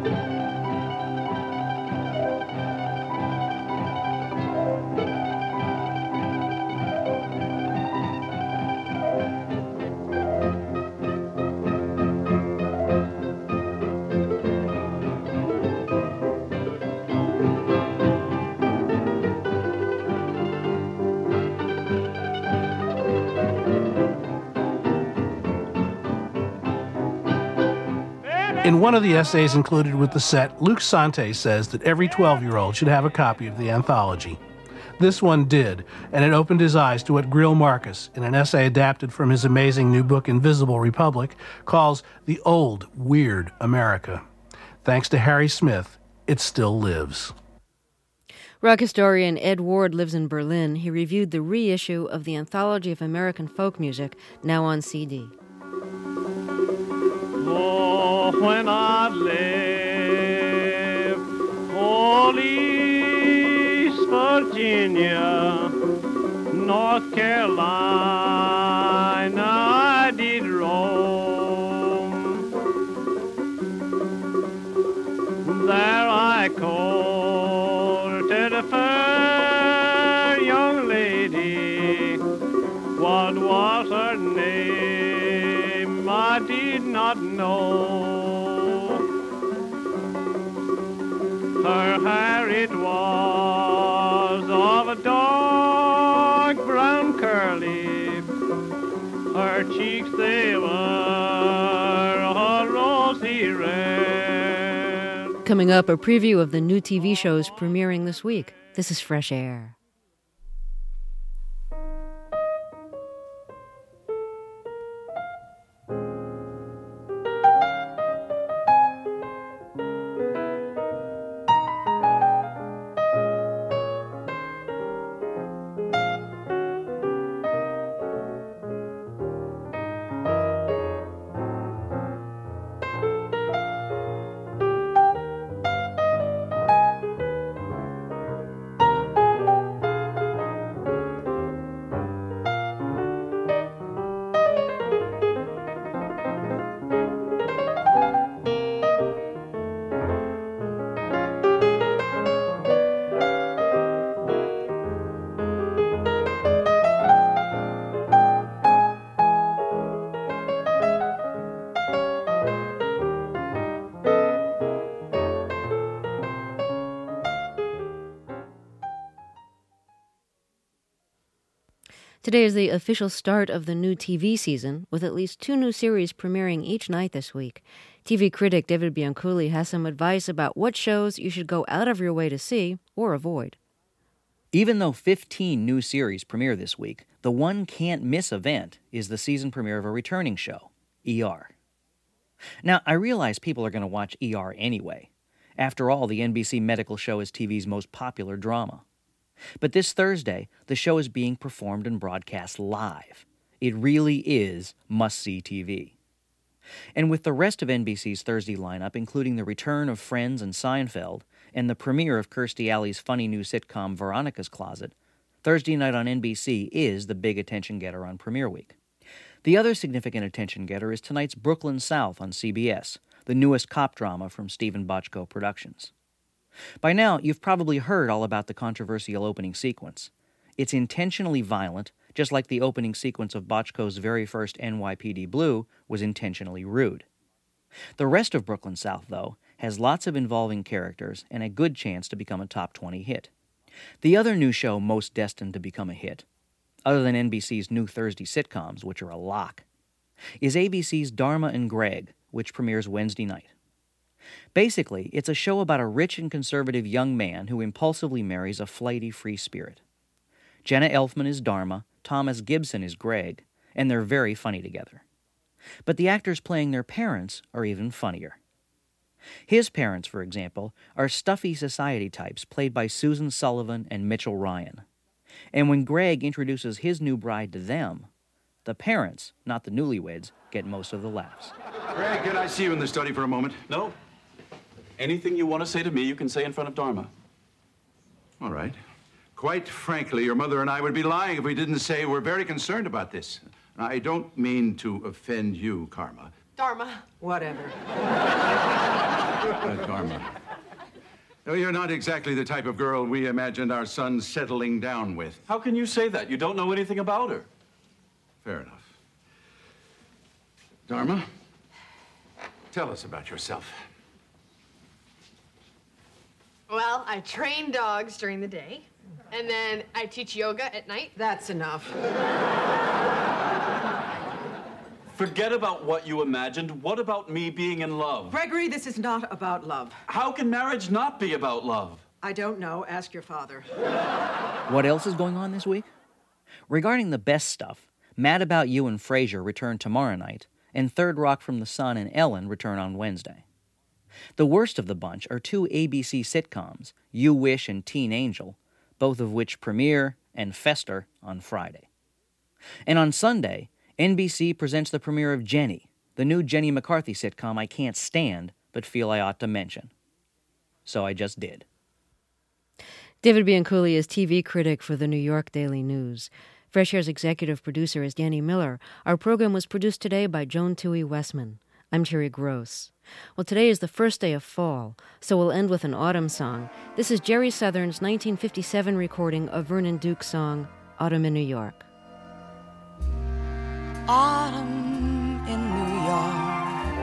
In one of the essays included with the set, Luc Sante says that every twelve-year-old should have a copy of the anthology. This one did, and it opened his eyes to what Greil Marcus, in an essay adapted from his amazing new book Invisible Republic, calls the old, weird America. Thanks to Harry Smith, it still lives. Rock historian Ed Ward lives in Berlin. He reviewed the reissue of the Anthology of American Folk Music, now on C D. Oh, when I left old East Virginia, North Carolina, I did roam. There I courted a fair young lady. What was her name? I did not know. Her hair it was of a dark brown curly. Her cheeks they were a rosy red. Coming up, a preview of the new T V shows premiering this week. This is Fresh Air. Today is the official start of the new T V season, with at least two new series premiering each night this week. T V critic David Bianculli has some advice about what shows you should go out of your way to see or avoid. Even though fifteen new series premiere this week, the one can't-miss event is the season premiere of a returning show, E R. Now, I realize people are going to watch E R anyway. After all, the N B C medical show is T V's most popular drama. But this Thursday, the show is being performed and broadcast live. It really is must-see T V. And with the rest of N B C's Thursday lineup, including the return of Friends and Seinfeld, and the premiere of Kirstie Alley's funny new sitcom Veronica's Closet, Thursday night on N B C is the big attention-getter on premiere week. The other significant attention getter is tonight's Brooklyn South on C B S, the newest cop drama from Stephen Bochco Productions. By now, you've probably heard all about the controversial opening sequence. It's intentionally violent, just like the opening sequence of Bochco's very first N Y P D Blue was intentionally rude. The rest of Brooklyn South, though, has lots of involving characters and a good chance to become a top twenty hit. The other new show most destined to become a hit, other than N B C's new Thursday sitcoms, which are a lock, is A B C's Dharma and Greg, which premieres Wednesday night. Basically, it's a show about a rich and conservative young man who impulsively marries a flighty free spirit. Jenna Elfman is Dharma, Thomas Gibson is Greg, and they're very funny together. But the actors playing their parents are even funnier. His parents, for example, are stuffy society types played by Susan Sullivan and Mitchell Ryan. And when Greg introduces his new bride to them, the parents, not the newlyweds, get most of the laughs. Greg, can I see you in the study for a moment? No. Anything you want to say to me, you can say in front of Dharma. All right. Quite frankly, your mother and I would be lying if we didn't say we're very concerned about this. I don't mean to offend you, Karma. Dharma. Whatever. Uh, Karma. No, you're not exactly the type of girl we imagined our son settling down with. How can you say that? You don't know anything about her. Fair enough. Dharma, tell us about yourself. Well, I train dogs during the day, and then I teach yoga at night. That's enough. Forget about what you imagined. What about me being in love? Gregory, this is not about love. How can marriage not be about love? I don't know. Ask your father. What else is going on this week? Regarding the best stuff, Mad About You and Frasier return tomorrow night, and Third Rock from the Sun and Ellen return on Wednesday. The worst of the bunch are two A B C sitcoms, You Wish and Teen Angel, both of which premiere and fester on Friday. And on Sunday, N B C presents the premiere of Jenny, the new Jenny McCarthy sitcom I can't stand but feel I ought to mention. So I just did. David Bianculli is T V critic for the New York Daily News. Fresh Air's executive producer is Danny Miller. Our program was produced today by Joan Toohey Westman. I'm Terry Gross. Well, today is the first day of fall, so we'll end with an autumn song. This is Jerry Southern's nineteen fifty-seven recording of Vernon Duke's song, Autumn in New York. Autumn in New York,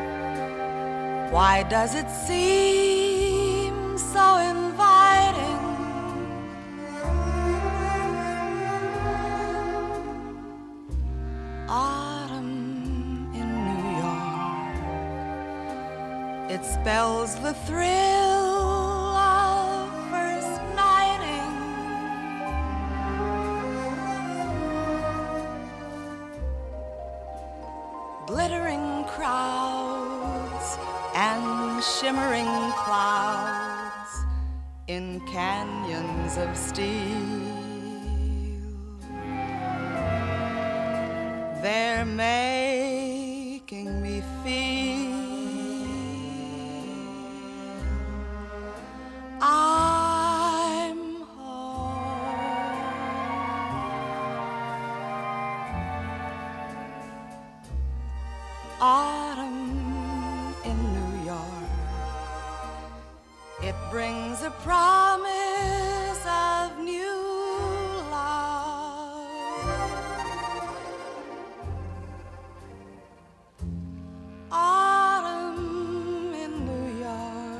why does it seem so inviting? Autumn in New York, it spells the thrill of first nighting. Glittering crowds and shimmering clouds in canyons of steel. They're making me feel I'm home. Autumn in New York, it brings a promise of new love. Autumn in New York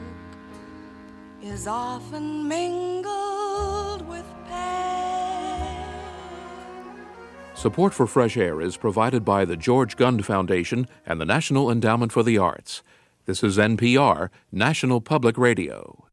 is often mingled with pain. Support for Fresh Air is provided by the George Gund Foundation and the National Endowment for the Arts. This is N P R, National Public Radio.